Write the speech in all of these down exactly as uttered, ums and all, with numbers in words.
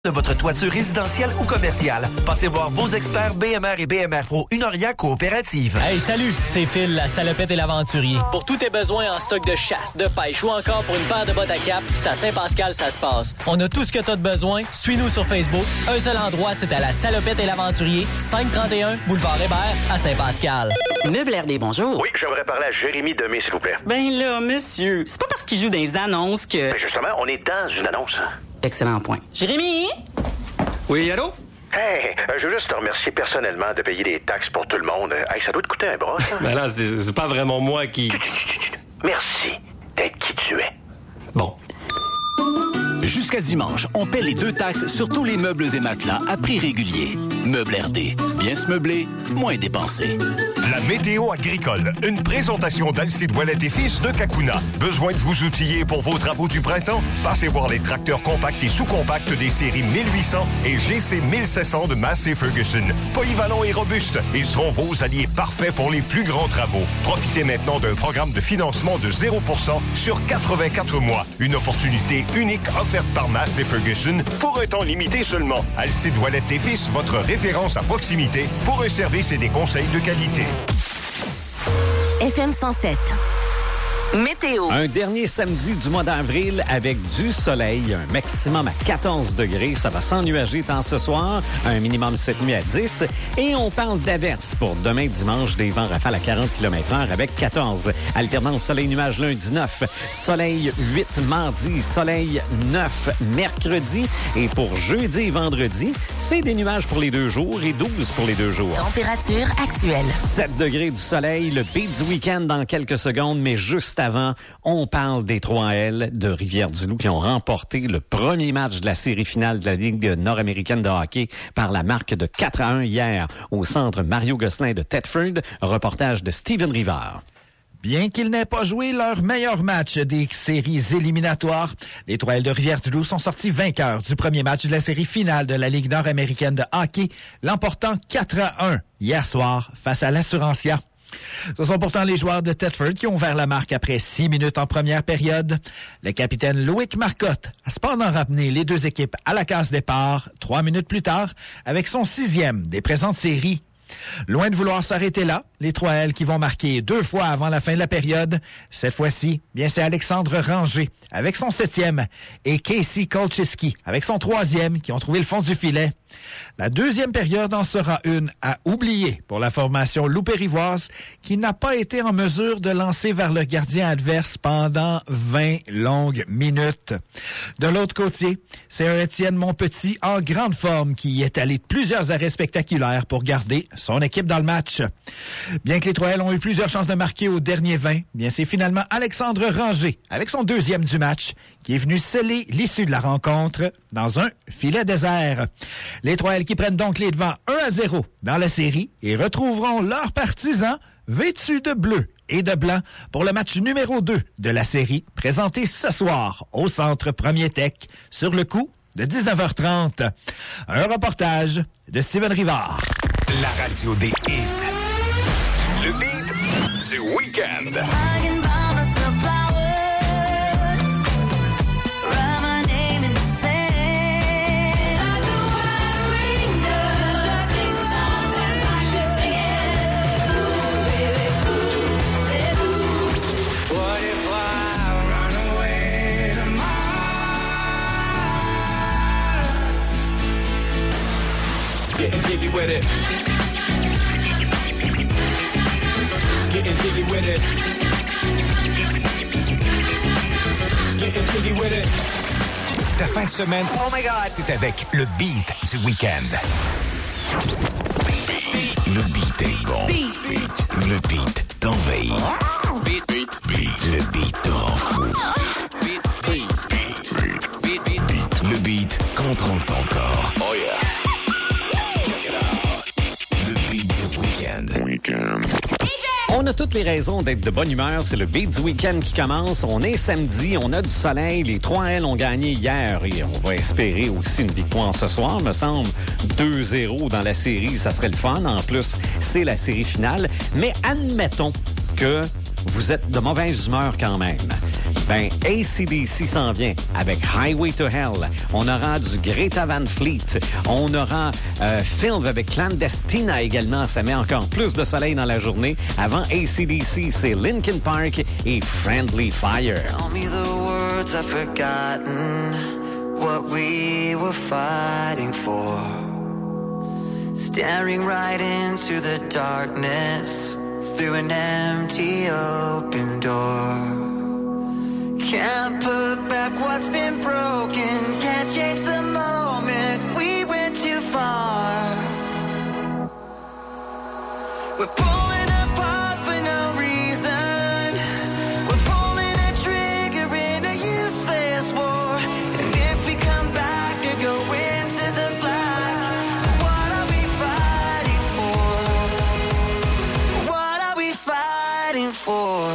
de votre toiture résidentielle ou commerciale. Passez voir vos experts B M R et B M R Pro Unoria Coopérative. Hey, salut, c'est Phil, la salopette et l'aventurier. Pour tous tes besoins en stock de chasse, de pêche ou encore pour une paire de bottes à cap, c'est à Saint-Pascal ça se passe. On a tout ce que t'as de besoin. Suis-nous sur Facebook. Un seul endroit, c'est à la salopette et l'aventurier, cinq cent trente et un Boulevard Hébert à Saint-Pascal. Meuble R D, bonjour. Oui, j'aimerais parler à Jérémy Demé, s'il vous plaît. Ben là, monsieur, c'est pas parce qu'il joue dans les annonces que... Ben justement, on est dans une annonce. Excellent point. Jérémy? Oui, allô? Hey, euh, je veux juste te remercier personnellement de payer des taxes pour tout le monde. Hey, ça doit te coûter un bras, ça. Ben là, c'est, c'est pas vraiment moi qui... Merci d'être qui tu es. Bon. Jusqu'à dimanche, on paie les deux taxes sur tous les meubles et matelas à prix régulier. Meubles R D. Bien se meubler, moins dépenser. La météo agricole. Une présentation d'Alcide Ouellette et Fils de Kakuna. Besoin de vous outiller pour vos travaux du printemps? Passez voir les tracteurs compacts et sous-compacts des séries mille huit cents et G C mille sept cents de Massey Ferguson. Polyvalents et robustes, ils seront vos alliés parfaits pour les plus grands travaux. Profitez maintenant d'un programme de financement de zéro pour cent sur quatre-vingt-quatre mois. Une opportunité unique offerte par Massey Ferguson pour un temps limité seulement. Alcide Ouellette et Fils, votre référence à proximité pour un service et des conseils de qualité. F M cent sept. Météo. Un dernier samedi du mois d'avril avec du soleil, un maximum à quatorze degrés. Ça va s'ennuager tant ce soir, un minimum cette nuit à dix. Et on parle d'averses pour demain dimanche, des vents rafales à quarante kilomètres heure avec quatorze. Alternance soleil-nuage lundi neuf, soleil huit mardi, soleil neuf mercredi. Et pour jeudi et vendredi, c'est des nuages pour les deux jours et douze pour les deux jours. Température actuelle. sept degrés du soleil, le beat du week-end dans quelques secondes, mais juste avant, on parle des trois L de Rivière-du-Loup qui ont remporté le premier match de la série finale de la Ligue nord-américaine de hockey par la marque de quatre à un hier au centre Mario Gosselin de Thetford. Reportage de Steven Rivard. Bien qu'ils n'aient pas joué leur meilleur match des séries éliminatoires, les trois L de Rivière-du-Loup sont sortis vainqueurs du premier match de la série finale de la Ligue nord-américaine de hockey, l'emportant quatre à un hier soir face à l'Assurantia. Ce sont pourtant les joueurs de Thetford qui ont ouvert la marque après six minutes en première période. Le capitaine Loïc Marcotte a cependant ramené les deux équipes à la case départ trois minutes plus tard avec son sixième des présentes séries. Loin de vouloir s'arrêter là, les trois L qui vont marquer deux fois avant la fin de la période. Cette fois-ci, bien c'est Alexandre Ranger avec son septième et Casey Kolchiski avec son troisième qui ont trouvé le fond du filet. La deuxième période en sera une à oublier pour la formation loupérivoise qui n'a pas été en mesure de lancer vers le gardien adverse pendant vingt longues minutes. De l'autre côté, c'est un Étienne Montpetit en grande forme qui est allé de plusieurs arrêts spectaculaires pour garder son équipe dans le match. Bien que les trois L ont eu plusieurs chances de marquer au dernier vingt, bien c'est finalement Alexandre Ranger, avec son deuxième du match, qui est venu sceller l'issue de la rencontre dans un filet désert. Les trois L qui prennent donc les devants un à zéro dans la série et retrouveront leurs partisans vêtus de bleu et de blanc pour le match numéro deux de la série, présenté ce soir au Centre Premier Tech, sur le coup de dix-neuf heures trente. Un reportage de Steven Rivard. La radio des hits. Le beat du week-end. Getting jiggy with it. Getting jiggy with it. Getting jiggy with it. Ta fin de semaine, oh my God, c'est avec le beat du week-end. Le beat est bon. Beat. Beat. Le beat t'envahit. Beat, beat, Beat. Le beat te rend fou. beat, beat, beat, beat, beat, Beat. Le beat contrôle ton corps. Oh yeah. Le beat du week-end. Weekend. On a toutes les raisons d'être de bonne humeur. C'est le beat du week-end qui commence. On est samedi, on a du soleil. Les trois L ont gagné hier et on va espérer aussi une victoire ce soir. Me semble deux zéro dans la série, ça serait le fun. En plus, c'est la série finale. Mais admettons que vous êtes de mauvaise humeur quand même. Ben, A C D C s'en vient avec Highway to Hell. On aura du Greta Van Fleet. On aura euh, Film avec Clandestina également. Ça met encore plus de soleil dans la journée. Avant A C D C, c'est Linkin Park et Friendly Fire. Tell me the words I've forgotten, what we were fighting for. Staring right into the darkness, through an empty open door. Can't put back what's been broken, can't change the moment, we went too far. We're pulling apart for no reason, we're pulling a trigger in a useless war. And if we come back or go into the black, what are we fighting for? What are we fighting for?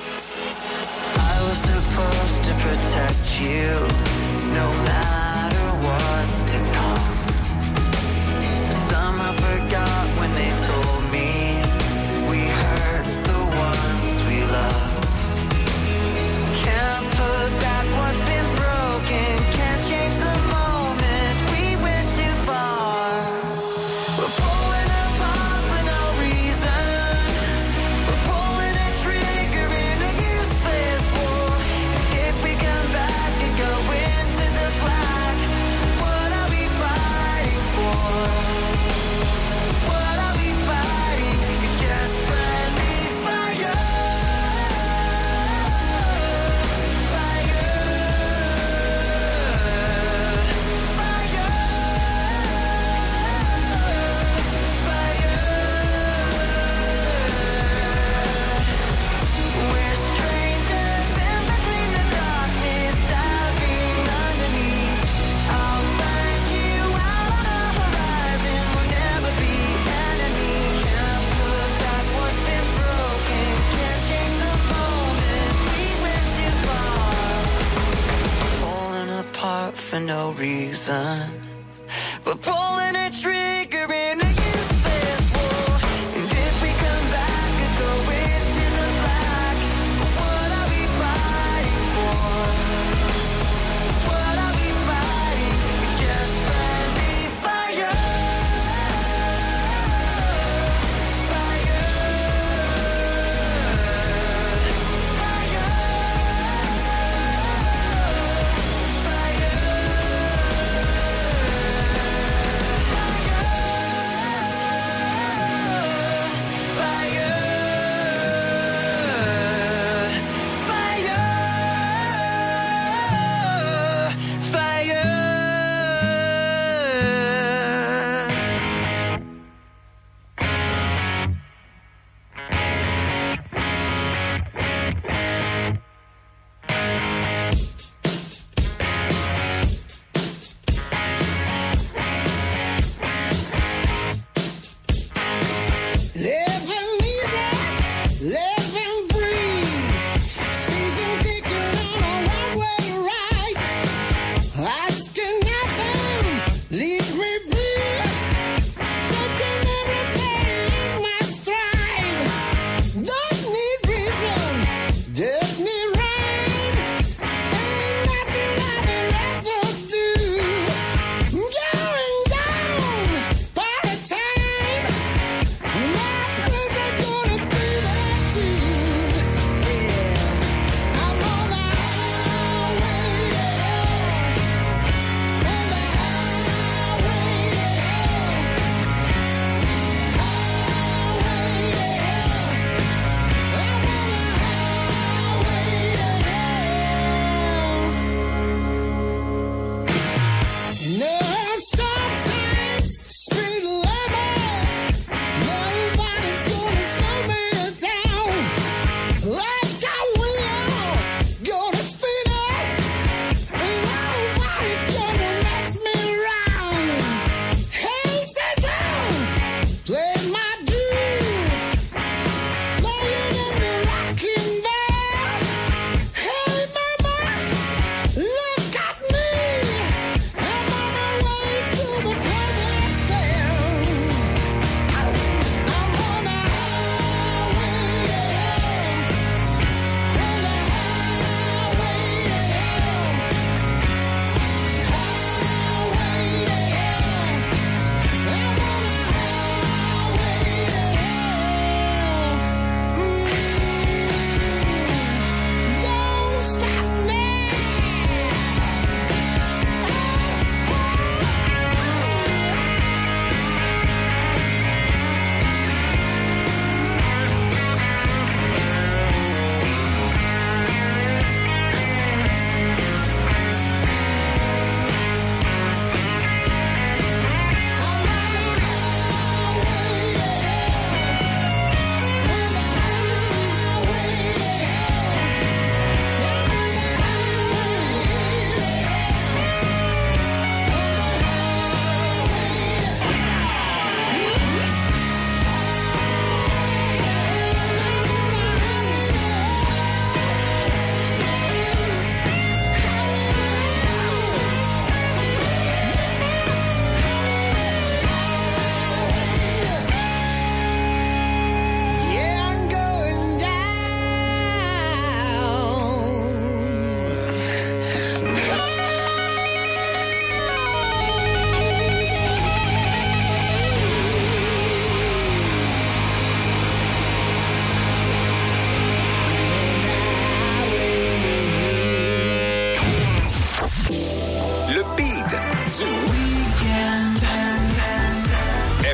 Supposed to protect you, no matter what's to come. Somehow forgot when they told me we hurt the ones we love. Can't put back what's been broken, can't change the moment, we went too far. We're pulling apart for no reason, we're pulling a trigger in a useless war. If we come back and go into the black, what are we fighting for? What are we fighting? It's just friendly fire. Fire. Fire. Fire. We're strangers in between the darkness, diving underneath. I'll find you out on the horizon, we'll never be enemies. Can't put back what's been broken, can't change the moment, we went too far. Pulling apart for no reason, we're pulling a trigger in a useless war. And if we come back and go into the black, what are we fighting for? What are we fighting? It's just friendly fire. Fire. Fire. Fire.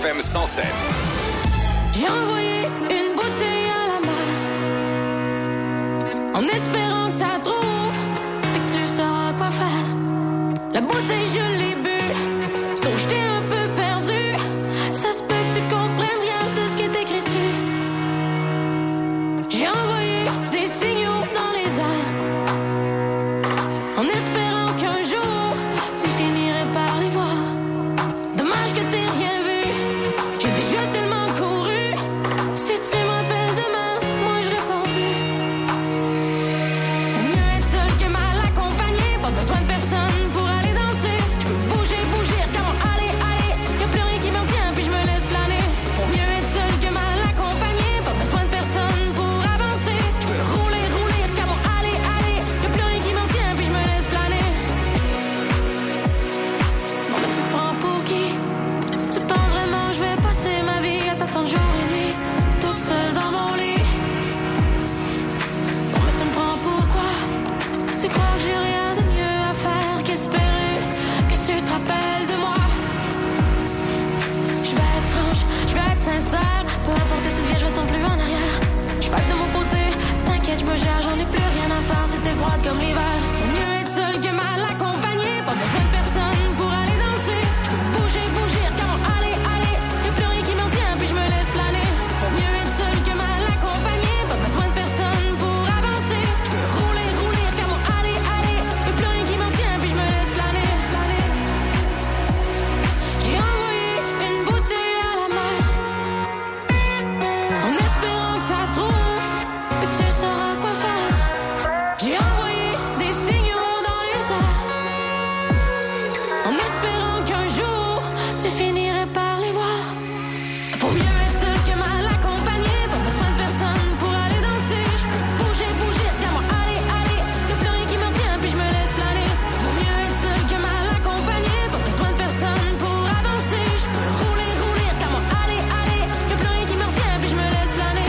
F M cent sept. J'ai envoyé une bouteille à la mer en espérant que t'as trouves et que tu sauras quoi faire. La bouteille, je l'ai bu, sauf j'étais un peu perdu. Ça se peut que tu comprennes rien de ce qui est écrit dessus. J'ai envoyé des signaux dans les airs en espérant qu'un jour tu finirais par les voir. Dommage que t'aies rien vu, j'ai déjà tellement couru. Si tu m'appelles demain, moi je réponds plus. Faut mieux être seul que mal accompagné, pas besoin de personne pour aller danser. Je peux bouger, bouger, regarde, aller, aller. Y'a plus rien qui me retient, puis je me laisse planer. Faut mieux être seul que mal accompagné, pas besoin de personne pour avancer. Je peux rouler, rouler, regarde, aller, aller. Y'a plus rien qui me retient, puis je me laisse planer. Non mais tu te prends pour qui? Tu penses vraiment que je vais passer ma vie à t'attendre jour et nuit, toute seule dans mon lit? Non mais tu me prends pour quoi? Tu crois que j'ai rien de mieux à faire qu'espérer que tu te rappelles de moi? Je vais être franche, je vais être sincère. Peu importe ce que tu deviens, je retourne plus en arrière. Je vais être de mon côté, t'inquiète, je me gère, j'en ai plus rien à faire. C'était froid comme l'hiver. Faut mieux être seul que mal accompagné, pas besoin de personne pour aller danser. Je peux bouger, bouger, regarde, aller, aller. Y'a plus rien qui me retient, puis je me laisse planer. Faut mieux être seul que mal accompagné, pas besoin de personne pour avancer. Je peux rouler, rouler, regarde, aller, aller. Y'a plus rien qui me retient, puis je me laisse planer. J'ai envoyé une bouteille à la mer en espérant que t'as trouves et que tu sauras quoi faire. J'ai envoyé des signaux dans les airs en espérant qu'un jour tu finirais par les voir. Faut mieux être seul que mal accompagné, pas besoin de personne pour aller danser. Je peux bouger, bouger, regarde-moi, aller, aller. Y'a plus rien qui me retient, puis je me laisse planer. Faut mieux être seul que mal accompagné, pas besoin de personne pour avancer. Je peux rouler, rouler, regarde-moi, aller, aller. Y'a plus rien qui me retient, puis je me laisse planer.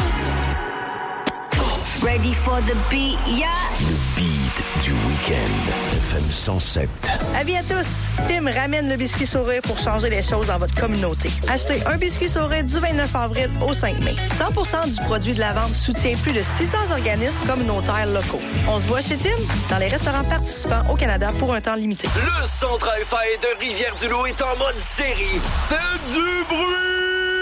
Ready for the beat, yeah. Le beat du week-end. F M cent sept. Avis à tous, Tim ramène le biscuit sourire pour changer les choses dans votre communauté. Achetez un biscuit sourire du vingt-neuf avril au cinq mai. cent pour cent du produit de la vente soutient plus de six cents organismes communautaires locaux. On se voit chez Tim dans les restaurants participants au Canada pour un temps limité. Le Centre Hi-Fi de Rivière-du-Loup est en mode série. Faites du bruit!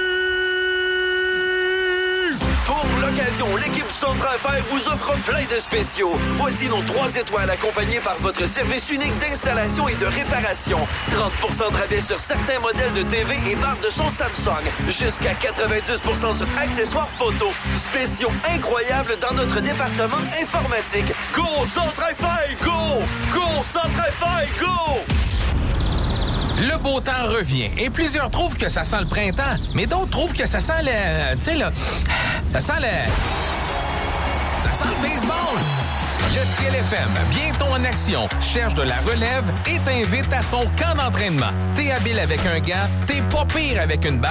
Pour l'occasion, l'équipe du Centre Hi-Fi vous offre plein de spéciaux. Voici nos trois étoiles accompagnées par votre service unique d'installation et de réparation. trente pour cent de rabais sur certains modèles de T V et barres de son Samsung. Jusqu'à quatre-vingt-dix pour cent sur accessoires photo. Spéciaux incroyables dans notre département informatique. Go Centre Hi-Fi, go! Go Centre Hi-Fi, go! Le beau temps revient et plusieurs trouvent que ça sent le printemps, mais d'autres trouvent que ça sent le... Tu sais, là... Ça sent le... Ça sent le baseball! Le Ciel F M, bientôt en action, cherche de la relève et t'invite à son camp d'entraînement. T'es habile avec un gant, t'es pas pire avec une balle.